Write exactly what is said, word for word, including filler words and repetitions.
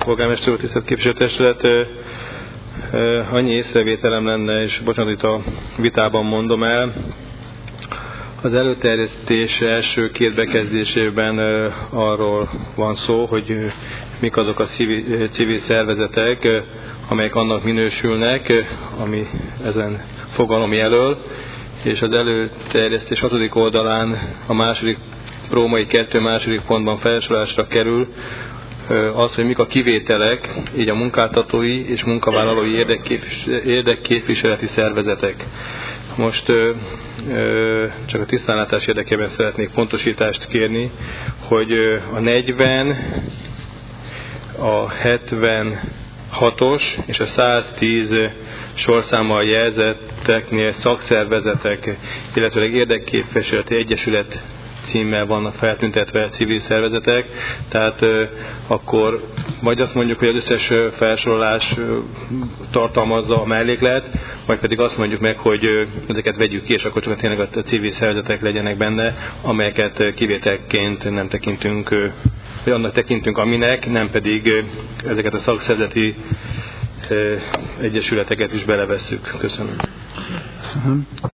polgármester úr, tisztelt képviselőtestület! Annyi észrevételem lenne, és bocsánat, itt a vitában mondom el. Az előterjesztés első két bekezdésében arról van szó, hogy mik azok a civil, civil szervezetek, amelyek annak minősülnek, ami ezen fogalom jelöl, és az előterjesztés hatodik oldalán a második római kettő második pontban felsorolásra kerül az, hogy mik a kivételek, így a munkáltatói és munkavállalói érdekképviseleti szervezetek. Most ö, ö, csak a tisztánlátás érdekében szeretnék pontosítást kérni, hogy ö, a negyven, a hetvenhatos és a száztíz sorszámmal jelzetteknél szakszervezetek, illetve érdekképviseleti egyesület címmel vannak feltüntetve civil szervezetek, tehát euh, akkor vagy azt mondjuk, hogy az összes felsorolás euh, tartalmazza a melléklet, vagy pedig azt mondjuk meg, hogy euh, ezeket vegyük ki, és akkor csak tényleg a civil szervezetek legyenek benne, amelyeket kivételként nem tekintünk, euh, vagy annak tekintünk, aminek, nem pedig euh, ezeket a szakszervezeti euh, egyesületeket is belevesszük. Köszönöm.